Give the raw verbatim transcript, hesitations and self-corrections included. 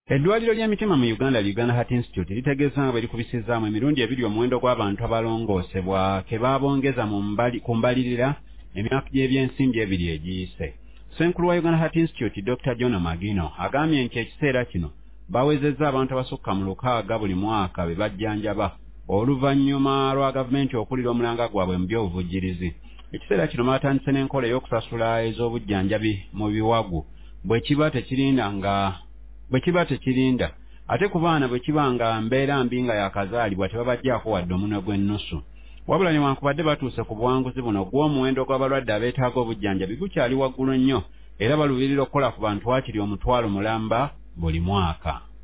Eddwaliro ly'emitima mu Uganda Uganda Heart Institute litegeeza nga bwe likubisizaamu emirundi ebiri omuwendo gw'abantu abalongoosebwa ke baabongeza mu mbali ku mbalirira emyaka gy'ebyensimbi ebiri egiyise. Ssenkulu wa Uganda Heart Institute Doctor John Magino agambye nti ekiseera kino bawezezza abantu abasukka mu lukaaga buli mwaka be bajjanjaba oluvannyuma lwa gavumenti okulira omulanga gwabwe mu by'obuvujjirizi. Ekiseera kino baatandise n'enkola ey'okusasula ez'obujjanjabi mu biwagu bwe kiba tekirinda nga bwe kiba tekirinda ate ku baana bwe kiba nga mbeera mbi nga yakazaalibwa tebabajjaako wadde omunwe gw'ennusu. Wabula newankubadde batuuse ku buwanguzi buno gw'omuwendo gw'abalwadde abeetaaga obujjanjabi gukyali waggulu nnyo era baluubirira okukola ku bantu waakiri omutwalo mulamba buli mwaka.